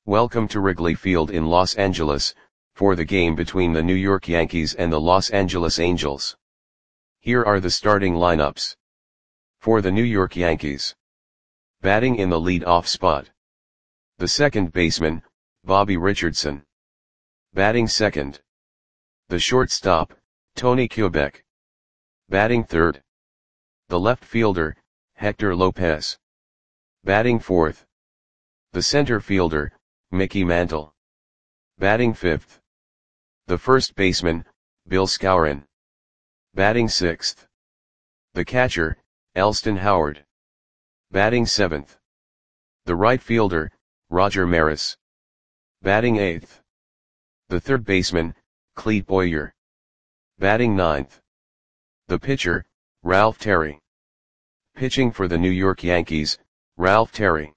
Welcome to Wrigley Field in Los Angeles, for the game between the New York Yankees and the Los Angeles Angels. Here are the starting lineups. For the New York Yankees. Batting in the lead-off spot. The second baseman, Bobby Richardson. Batting second. The shortstop, Tony Kubek. Batting third. The left fielder, Hector Lopez. Batting fourth. The center fielder, Mickey Mantle. Batting fifth. The first baseman, Bill Skowron. Batting sixth. The catcher, Elston Howard. Batting seventh. The right fielder, Roger Maris. Batting eighth. The third baseman, Clete Boyer. Batting ninth. The pitcher, Ralph Terry. Pitching for the New York Yankees, Ralph Terry.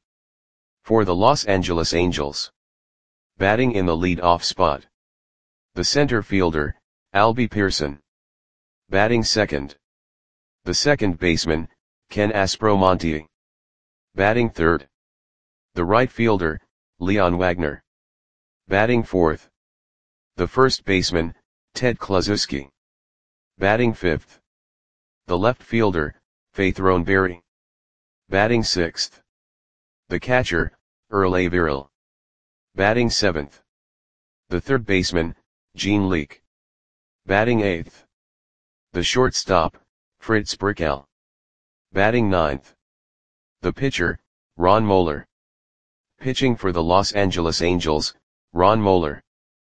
For the Los Angeles Angels. Batting in the lead-off spot. The center fielder, Albie Pearson. Batting second. The second baseman, Ken Aspromonte. Batting third. The right fielder, Leon Wagner. Batting fourth. The first baseman, Ted Kluszewski. Batting fifth. The left fielder, Faith Roneberry. Batting sixth. The catcher, Earl Averill. Batting seventh. The third baseman, Gene Leake. Batting eighth. The shortstop, Fritz Brickell. Batting ninth. The pitcher, Ron Moeller. Pitching for the Los Angeles Angels, Ron Moeller.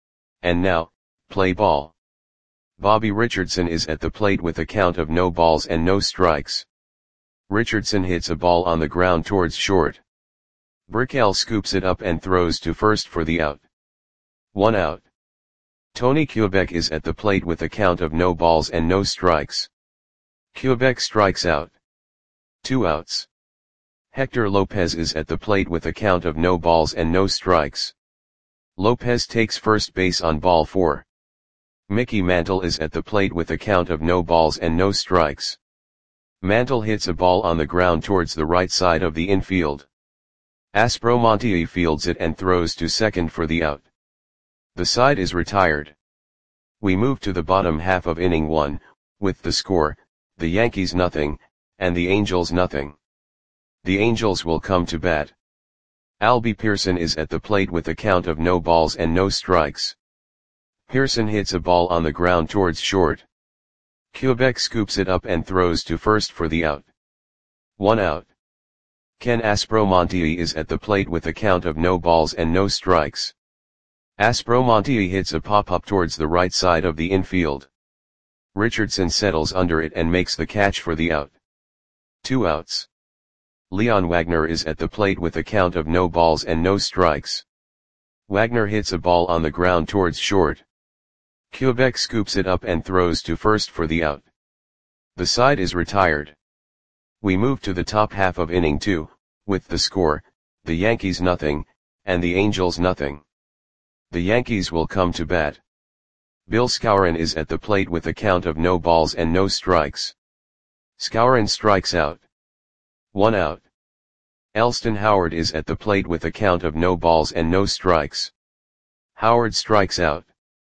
And now, play ball. Bobby Richardson is at the plate with a count of no balls and no strikes. Richardson hits a ball on the ground towards short. Brickell scoops it up and throws to first for the out. 1 out. Tony Kubek is at the plate with a count of no balls and no strikes. Kubek strikes out. 2 outs. Hector Lopez is at the plate with a count of no balls and no strikes. Lopez takes first base on ball 4. Mickey Mantle is at the plate with a count of no balls and no strikes. Mantle hits a ball on the ground towards the right side of the infield. Aspromonte fields it and throws to second for the out. The side is retired. We move to the bottom half of inning 1, with the score, the Yankees nothing, and the Angels nothing. The Angels will come to bat. Albie Pearson is at the plate with a count of no balls and no strikes. Pearson hits a ball on the ground towards short. Kubek scoops it up and throws to first for the out. 1 out. Ken Aspromonte is at the plate with a count of no balls and no strikes. Aspromonte hits a pop-up towards the right side of the infield. Richardson settles under it and makes the catch for the out. 2 outs. Leon Wagner is at the plate with a count of no balls and no strikes. Wagner hits a ball on the ground towards short. Kubek scoops it up and throws to first for the out. The side is retired. We move to the top half of inning 2, with the score, the Yankees nothing, and the Angels nothing. The Yankees will come to bat. Bill Skowron is at the plate with a count of no balls and no strikes. Skowron strikes out. 1 out. Elston Howard is at the plate with a count of no balls and no strikes. Howard strikes out.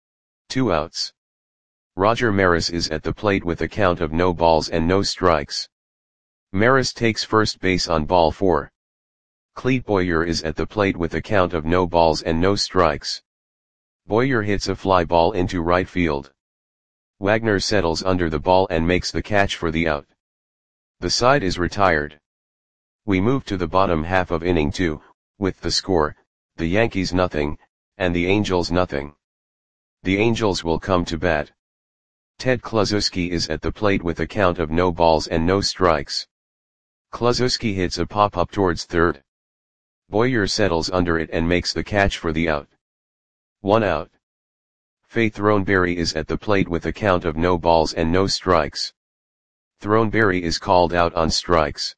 2 outs. Roger Maris is at the plate with a count of no balls and no strikes. Maris takes first base on ball 4. Clete Boyer is at the plate with a count of no balls and no strikes. Boyer hits a fly ball into right field. Wagner settles under the ball and makes the catch for the out. The side is retired. We move to the bottom half of inning 2, with the score, the Yankees nothing, and the Angels nothing. The Angels will come to bat. Ted Kluszewski is at the plate with a count of no balls and no strikes. Kluszewski hits a pop-up towards third. Boyer settles under it and makes the catch for the out. 1 out. Faith Roneberry is at the plate with a count of no balls and no strikes. Throneberry is called out on strikes.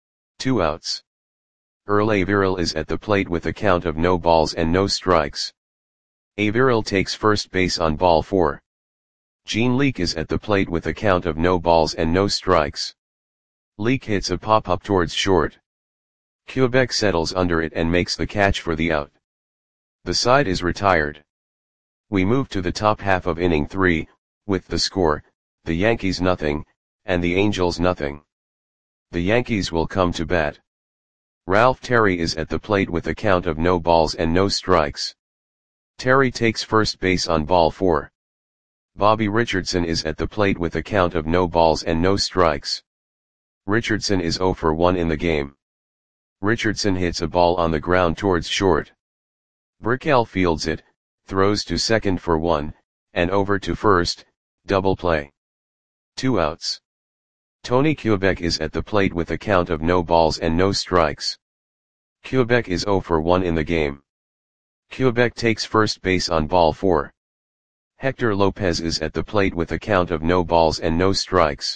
2 outs. Earl Averill is at the plate with a count of no balls and no strikes. Averill takes first base on ball 4. Gene Leake is at the plate with a count of no balls and no strikes. Leake hits a pop-up towards short. Kubek settles under it and makes the catch for the out. The side is retired. We move to the top half of inning 3, with the score, the Yankees nothing, and the Angels nothing. The Yankees will come to bat. Ralph Terry is at the plate with a count of no balls and no strikes. Terry takes first base on ball 4. Bobby Richardson is at the plate with a count of no balls and no strikes. Richardson is 0 for 1 in the game. Richardson hits a ball on the ground towards short. Brickell fields it, throws to second for 1, and over to first, double play. 2 outs. Tony Kubek is at the plate with a count of no balls and no strikes. Kubek is 0 for 1 in the game. Kubek takes first base on ball 4. Hector Lopez is at the plate with a count of no balls and no strikes.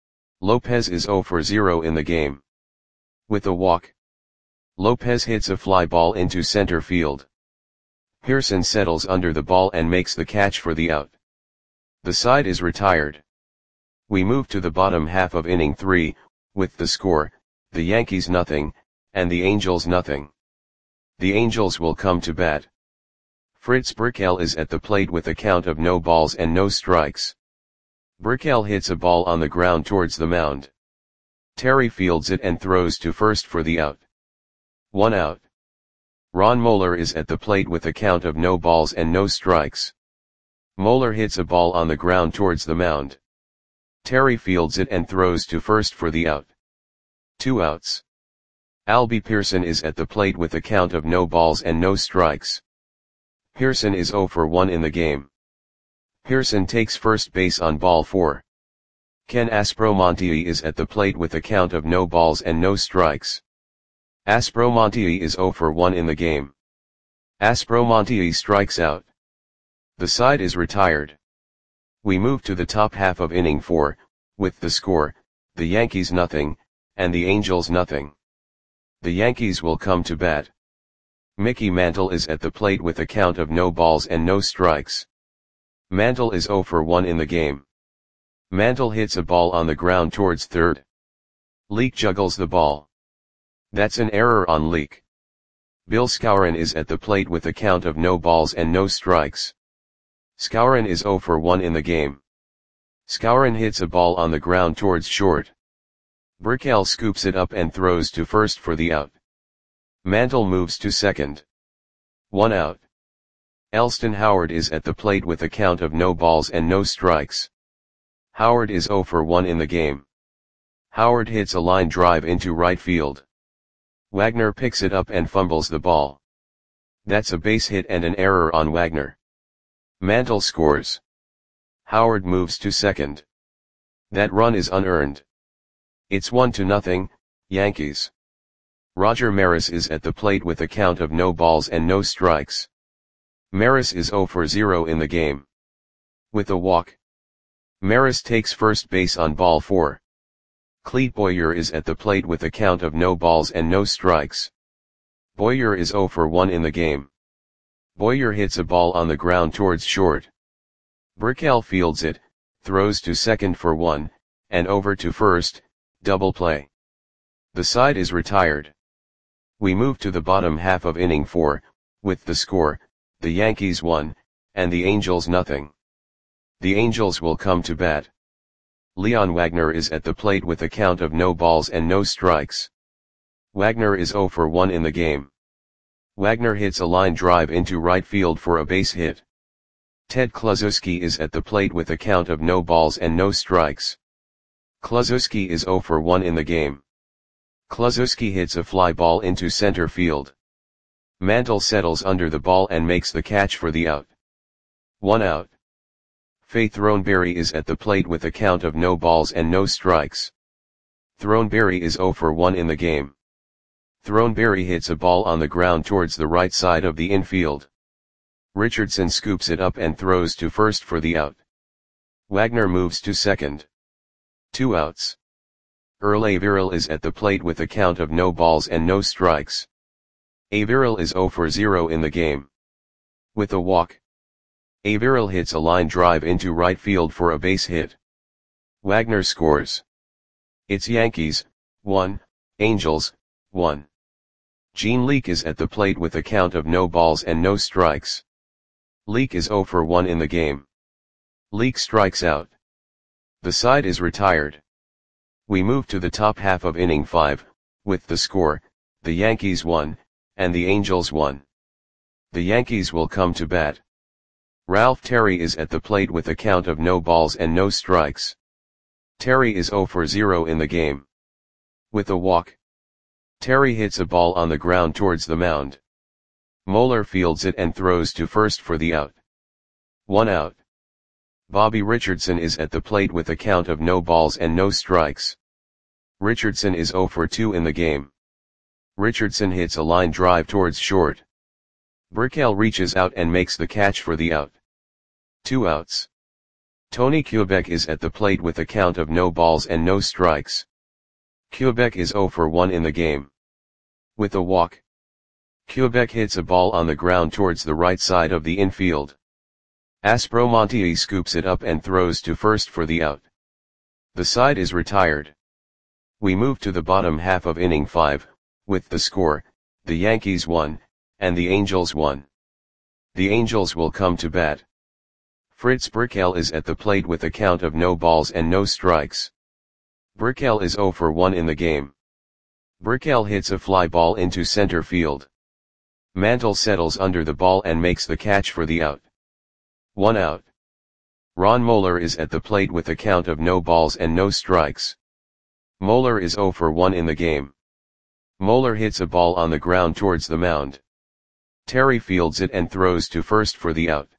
Lopez is 0 for 0 in the game. With a walk, Lopez hits a fly ball into center field. Pearson settles under the ball and makes the catch for the out. The side is retired. We move to the bottom half of inning 3, with the score, the Yankees nothing, and the Angels nothing. The Angels will come to bat. Fritz Brickell is at the plate with a count of no balls and no strikes. Brickell hits a ball on the ground towards the mound. Terry fields it and throws to first for the out. 1 out. Ron Moeller is at the plate with a count of no balls and no strikes. Moeller hits a ball on the ground towards the mound. Terry fields it and throws to first for the out. 2 outs. Albie Pearson is at the plate with a count of no balls and no strikes. Pearson is 0 for 1 in the game. Pearson takes first base on ball 4. Ken Aspromonte is at the plate with a count of no balls and no strikes. Aspromonte is 0 for 1 in the game. Aspromonte strikes out. The side is retired. We move to the top half of inning 4, with the score, the Yankees nothing, and the Angels nothing. The Yankees will come to bat. Mickey Mantle is at the plate with a count of no balls and no strikes. Mantle is 0 for 1 in the game. Mantle hits a ball on the ground towards third. Leake juggles the ball. That's an error on Leake. Bill Skowron is at the plate with a count of no balls and no strikes. Skowron is 0 for 1 in the game. Skowron hits a ball on the ground towards short. Brickell scoops it up and throws to first for the out. Mantle moves to second. 1 out. Elston Howard is at the plate with a count of no balls and no strikes. Howard is 0 for 1 in the game. Howard hits a line drive into right field. Wagner picks it up and fumbles the ball. That's a base hit and an error on Wagner. Mantle scores. Howard moves to second. That run is unearned. It's 1-0, Yankees. Roger Maris is at the plate with a count of no balls and no strikes. Maris is 0 for 0 in the game. With a walk, Maris takes first base on ball 4. Clete Boyer is at the plate with a count of no balls and no strikes. Boyer is 0 for 1 in the game. Boyer hits a ball on the ground towards short. Brickell fields it, throws to second for 1, and over to first, double play. The side is retired. We move to the bottom half of inning 4, with the score, the Yankees 1, and the Angels nothing. The Angels will come to bat. Leon Wagner is at the plate with a count of no balls and no strikes. Wagner is 0 for 1 in the game. Wagner hits a line drive into right field for a base hit. Ted Kluszewski is at the plate with a count of no balls and no strikes. Kluszewski is 0 for 1 in the game. Kluszewski hits a fly ball into center field. Mantle settles under the ball and makes the catch for the out. 1 out. Faye Throneberry is at the plate with a count of no balls and no strikes. Throneberry is 0 for 1 in the game. Throneberry hits a ball on the ground towards the right side of the infield. Richardson scoops it up and throws to first for the out. Wagner moves to second. 2 outs. Earl Averill is at the plate with a count of no balls and no strikes. Averill is 0 for 0 in the game. With a walk, Averill hits a line drive into right field for a base hit. Wagner scores. It's Yankees, 1, Angels, 1. Gene Leake is at the plate with a count of no balls and no strikes. Leake is 0 for 1 in the game. Leake strikes out. The side is retired. We move to the top half of inning 5, with the score, the Yankees 1, and the Angels 1. The Yankees will come to bat. Ralph Terry is at the plate with a count of no balls and no strikes. Terry is 0 for 0 in the game. With a walk, Terry hits a ball on the ground towards the mound. Moeller fields it and throws to first for the out. 1 out. Bobby Richardson is at the plate with a count of no balls and no strikes. Richardson is 0 for 2 in the game. Richardson hits a line drive towards short. Burkell reaches out and makes the catch for the out. 2 outs. Tony Kubek is at the plate with a count of no balls and no strikes. Kubek is 0 for 1 in the game. With a walk, Kubek hits a ball on the ground towards the right side of the infield. Aspromonte scoops it up and throws to first for the out. The side is retired. We move to the bottom half of inning 5, with the score, the Yankees 1, and the Angels 1. The Angels will come to bat. Fritz Burkell is at the plate with a count of no balls and no strikes. Burkell is 0 for 1 in the game. Burkell hits a fly ball into center field. Mantle settles under the ball and makes the catch for the out. 1 out. Ron Moeller is at the plate with a count of no balls and no strikes. Moeller is 0 for 1 in the game. Moeller hits a ball on the ground towards the mound. Terry fields it and throws to first for the out.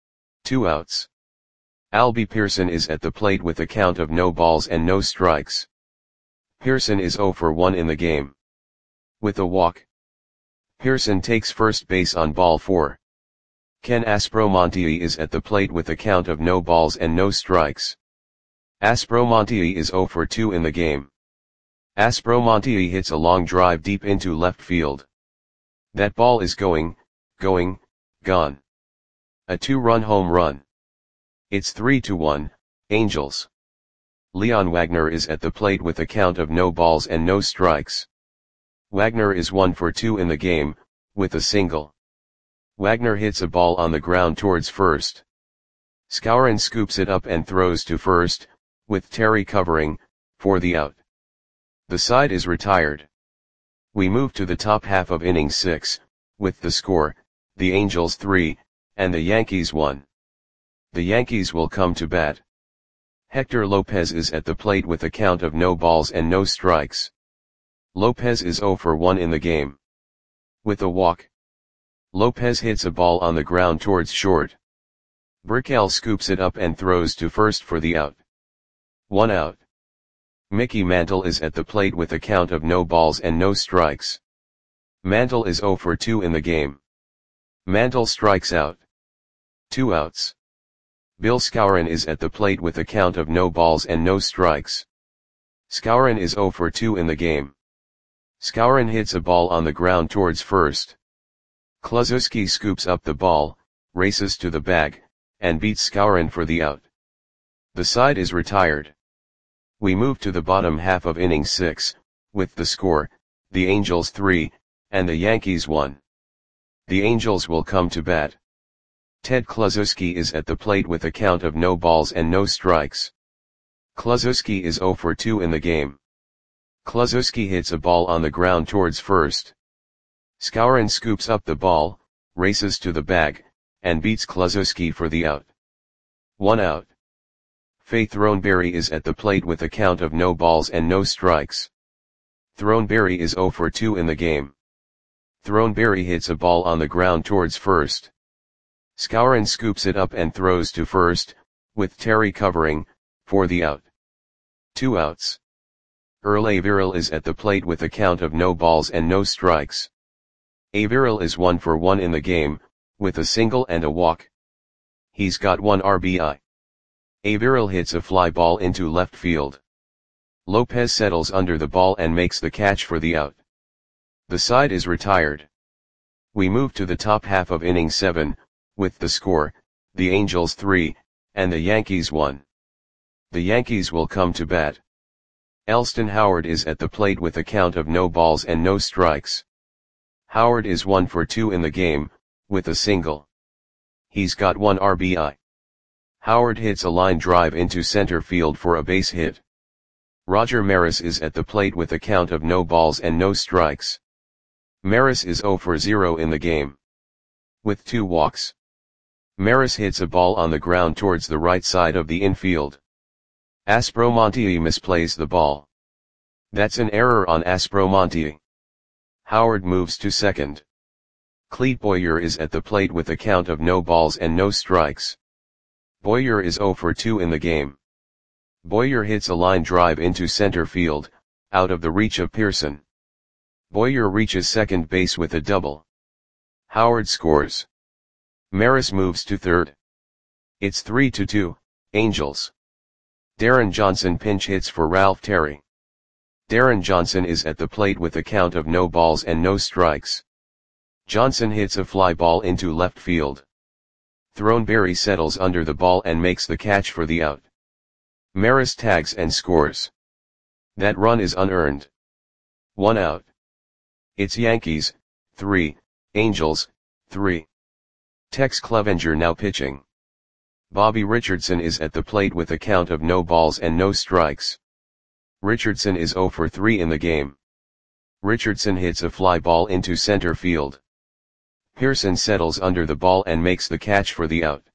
2 outs. Albie Pearson is at the plate with a count of no balls and no strikes. Pearson is 0 for 1 in the game. With a walk, Pearson takes first base on ball 4. Ken Aspromonte is at the plate with a count of no balls and no strikes. Aspromonte is 0 for 2 in the game. Aspromonte hits a long drive deep into left field. That ball is gone. A 2-run home run. It's 3-1, Angels. Leon Wagner is at the plate with a count of no balls and no strikes. Wagner is 1 for 2 in the game, with a single. Wagner hits a ball on the ground towards first. Skowron scoops it up and throws to first, with Terry covering, for the out. The side is retired. We move to the top half of inning 6, with the score, the Angels 3, and the Yankees 1. The Yankees will come to bat. Hector Lopez is at the plate with a count of no balls and no strikes. Lopez is 0 for 1 in the game. With a walk, Lopez hits a ball on the ground towards short. Burkell scoops it up and throws to first for the out. 1 out. Mickey Mantle is at the plate with a count of no balls and no strikes. Mantle is 0 for 2 in the game. Mantle strikes out. 2 outs. Bill Skowron is at the plate with a count of no balls and no strikes. Skowron is 0 for 2 in the game. Skowron hits a ball on the ground towards first. Kluszewski scoops up the ball, races to the bag, and beats Skowron for the out. The side is retired. We move to the bottom half of inning 6, with the score, the Angels 3, and the Yankees 1. The Angels will come to bat. Ted Kluszewski is at the plate with a count of no balls and no strikes. Kluszewski is 0 for 2 in the game. Kluszewski hits a ball on the ground towards first. Skowron scoops up the ball, races to the bag, and beats Kluszewski for the out. 1 out. Faye Throneberry is at the plate with a count of no balls and no strikes. Throneberry is 0 for 2 in the game. Throneberry hits a ball on the ground towards first. Skowron scoops it up and throws to first, with Terry covering, for the out. 2 outs. Earl Averill is at the plate with a count of no balls and no strikes. Averill is 1 for 1 in the game, with a single and a walk. He's got 1 RBI. Averill hits a fly ball into left field. Lopez settles under the ball and makes the catch for the out. The side is retired. We move to the top half of inning 7, with the score, the Angels 3, and the Yankees 1. The Yankees will come to bat. Elston Howard is at the plate with a count of no balls and no strikes. Howard is 1 for 2 in the game, with a single. He's got 1 RBI. Howard hits a line drive into center field for a base hit. Roger Maris is at the plate with a count of no balls and no strikes. Maris is 0 for 0 in the game, with 2 walks. Maris hits a ball on the ground towards the right side of the infield. Aspromonte misplays the ball. That's an error on Aspromonte. Howard moves to second. Clete Boyer is at the plate with a count of no balls and no strikes. Boyer is 0 for 2 in the game. Boyer hits a line drive into center field, out of the reach of Pearson. Boyer reaches second base with a double. Howard scores. Maris moves to third. It's 3-2, Angels. Darren Johnson pinch hits for Ralph Terry. Darren Johnson is at the plate with a count of no balls and no strikes. Johnson hits a fly ball into left field. Throneberry settles under the ball and makes the catch for the out. Maris tags and scores. That run is unearned. 1 out. It's Yankees, 3, Angels, 3. Tex Clevenger now pitching. Bobby Richardson is at the plate with a count of no balls and no strikes. Richardson is 0 for 3 in the game. Richardson hits a fly ball into center field. Pearson settles under the ball and makes the catch for the out.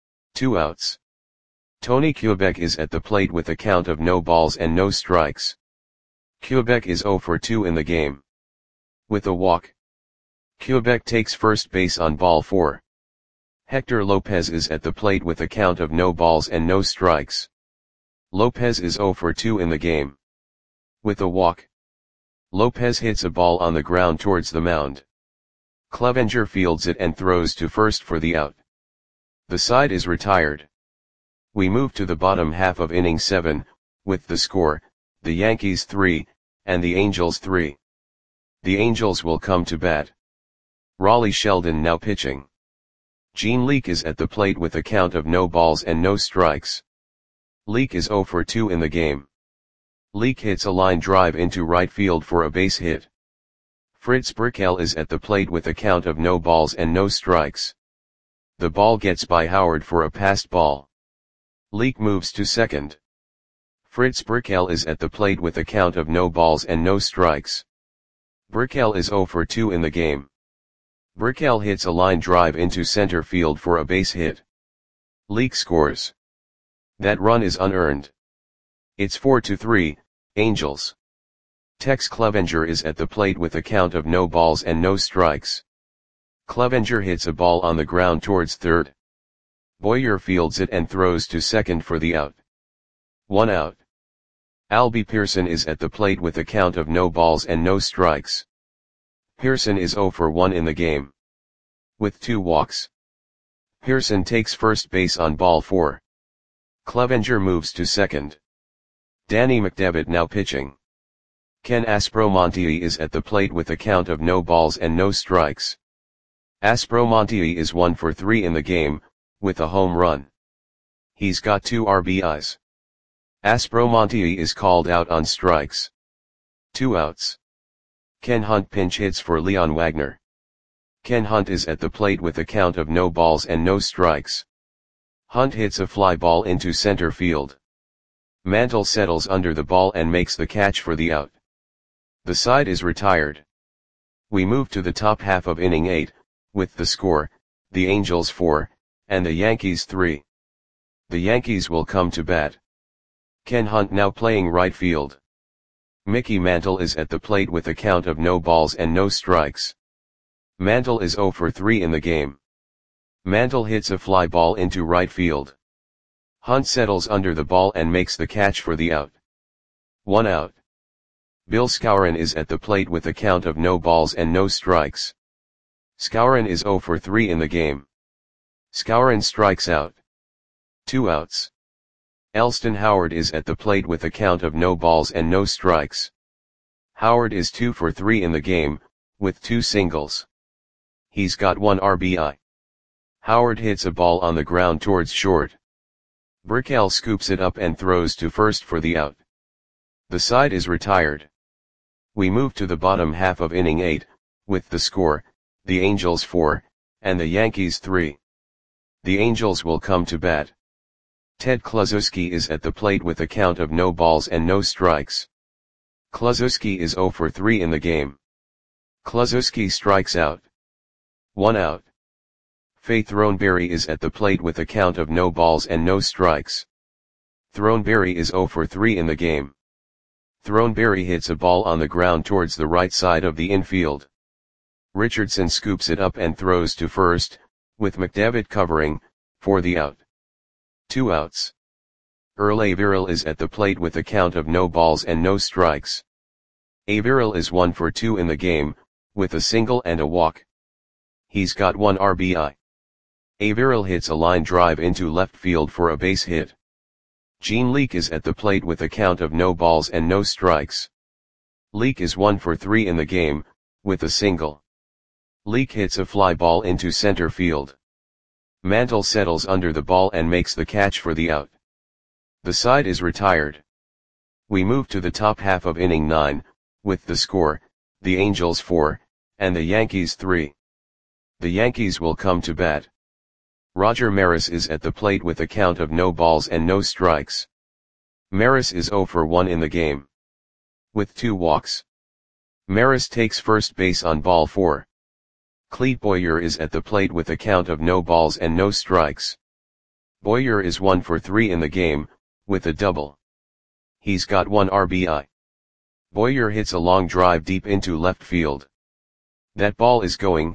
2 outs. Tony Kubek is at the plate with a count of no balls and no strikes. Kubek is 0 for 2 in the game, with a walk. Kubek takes first base on ball 4. Hector Lopez is at the plate with a count of no balls and no strikes. Lopez is 0 for 2 in the game, with a walk. Lopez hits a ball on the ground towards the mound. Clevenger fields it and throws to first for the out. The side is retired. We move to the bottom half of inning 7, with the score, the Yankees 3, and the Angels 3. The Angels will come to bat. Raleigh Sheldon now pitching. Gene Leake is at the plate with a count of no balls and no strikes. Leake is 0 for 2 in the game. Leake hits a line drive into right field for a base hit. Fritz Brickell is at the plate with a count of no balls and no strikes. The ball gets by Howard for a passed ball. Leake moves to second. Fritz Brickell is at the plate with a count of no balls and no strikes. Brickell is 0 for 2 in the game. Brickell hits a line drive into center field for a base hit. Leake scores. That run is unearned. It's 4-3, Angels. Tex Clevenger is at the plate with a count of no balls and no strikes. Clevenger hits a ball on the ground towards third. Boyer fields it and throws to second for the out. 1 out. Albie Pearson is at the plate with a count of no balls and no strikes. Pearson is 0 for 1 in the game, with 2 walks. Pearson takes first base on ball 4. Clevenger moves to second. Danny McDevitt now pitching. Ken Aspromonte is at the plate with a count of no balls and no strikes. Aspromonte is 1 for 3 in the game, with a home run. He's got 2 RBIs. Aspromonte is called out on strikes. 2 outs. Ken Hunt pinch hits for Leon Wagner. Ken Hunt is at the plate with a count of no balls and no strikes. Hunt hits a fly ball into center field. Mantle settles under the ball and makes the catch for the out. The side is retired. We move to the top half of inning 8, with the score, the Angels 4, and the Yankees 3. The Yankees will come to bat. Ken Hunt now playing right field. Mickey Mantle is at the plate with a count of no balls and no strikes. Mantle is 0 for 3 in the game. Mantle hits a fly ball into right field. Hunt settles under the ball and makes the catch for the out. 1 out. Bill Skowron is at the plate with a count of no balls and no strikes. Skowron is 0 for 3 in the game. Skowron strikes out. 2 outs. Elston Howard is at the plate with a count of no balls and no strikes. Howard is 2 for 3 in the game, with 2 singles. He's got 1 RBI. Howard hits a ball on the ground towards short. Brickell scoops it up and throws to first for the out. The side is retired. We move to the bottom half of inning 8, with the score, the Angels 4, and the Yankees 3. The Angels will come to bat. Ted Kluszewski is at the plate with a count of no balls and no strikes. Kluszewski is 0 for 3 in the game. Kluszewski strikes out. 1 out. Faye Throneberry is at the plate with a count of no balls and no strikes. Throneberry is 0 for 3 in the game. Throneberry hits a ball on the ground towards the right side of the infield. Richardson scoops it up and throws to first, with McDevitt covering, for the out. 2 outs. Earl Averill is at the plate with a count of no balls and no strikes. Averill is 1 for 2 in the game, with a single and a walk. He's got 1 RBI. Averill hits a line drive into left field for a base hit. Gene Leake is at the plate with a count of no balls and no strikes. Leake is 1 for 3 in the game, with a single. Leake hits a fly ball into center field. Mantle settles under the ball and makes the catch for the out. The side is retired. We move to the top half of inning 9, with the score, the Angels 4, and the Yankees 3. The Yankees will come to bat. Roger Maris is at the plate with a count of no balls and no strikes. Maris is 0 for 1 in the game. With 2 walks. Maris takes first base on ball 4. Clete Boyer is at the plate with a count of no balls and no strikes. Boyer is 1 for 3 in the game, with a double. He's got 1 RBI. Boyer hits a long drive deep into left field. That ball is gone.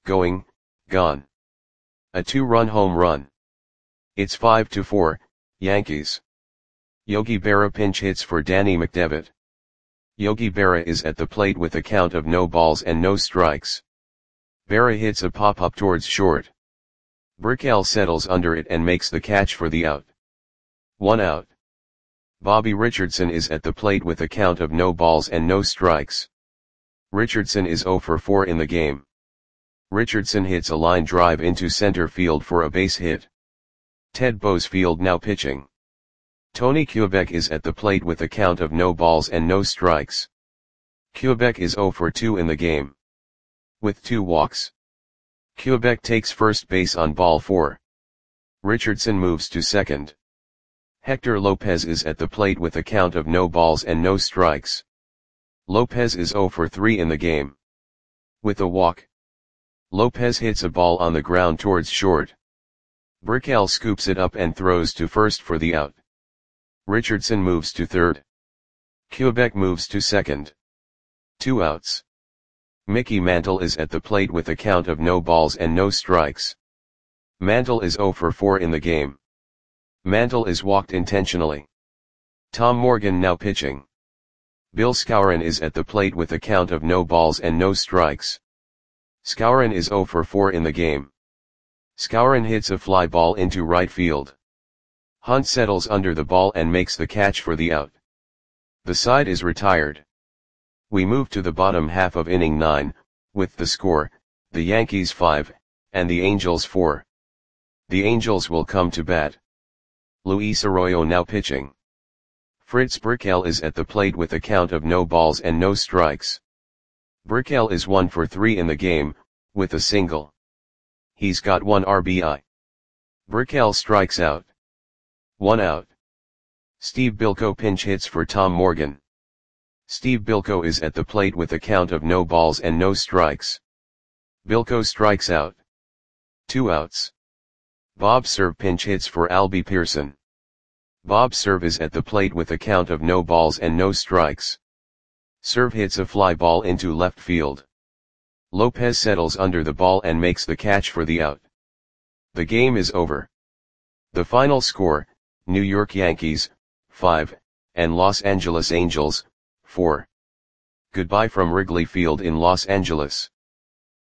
A 2-run home run. It's 5-4, Yankees. Yogi Berra pinch hits for Danny McDevitt. Yogi Berra is at the plate with a count of no balls and no strikes. Berra hits a pop-up towards short. Brickell settles under it and makes the catch for the out. 1 out. Bobby Richardson is at the plate with a count of no balls and no strikes. Richardson is 0 for 4 in the game. Richardson hits a line drive into center field for a base hit. Ted Boesfield now pitching. Tony Kubek is at the plate with a count of no balls and no strikes. Kubek is 0 for 2 in the game. With 2 walks. Kubek takes first base on ball 4. Richardson moves to second. Hector Lopez is at the plate with a count of no balls and no strikes. Lopez is 0 for 3 in the game. With a walk. Lopez hits a ball on the ground towards short. Brickell scoops it up and throws to first for the out. Richardson moves to third. Kubek moves to second. 2 outs. Mickey Mantle is at the plate with a count of no balls and no strikes. Mantle is 0 for 4 in the game. Mantle is walked intentionally. Tom Morgan now pitching. Bill Skowron is at the plate with a count of no balls and no strikes. Skowron is 0 for 4 in the game. Skowron hits a fly ball into right field. Hunt settles under the ball and makes the catch for the out. The side is retired. We move to the bottom half of inning 9, with the score, the Yankees 5, and the Angels 4. The Angels will come to bat. Luis Arroyo now pitching. Fritz Brickell is at the plate with a count of no balls and no strikes. Brickell is 1 for 3 in the game, with a single. He's got 1 RBI. Brickell strikes out. 1 out. Steve Bilko pinch hits for Tom Morgan. Steve Bilko is at the plate with a count of no balls and no strikes. Bilko strikes out. 2 outs. Bob Cerv pinch hits for Albie Pearson. Bob Cerv is at the plate with a count of no balls and no strikes. Cerv hits a fly ball into left field. Lopez settles under the ball and makes the catch for the out. The game is over. The final score, New York Yankees, 5, and Los Angeles Angels, 4. Goodbye from Wrigley Field in Los Angeles.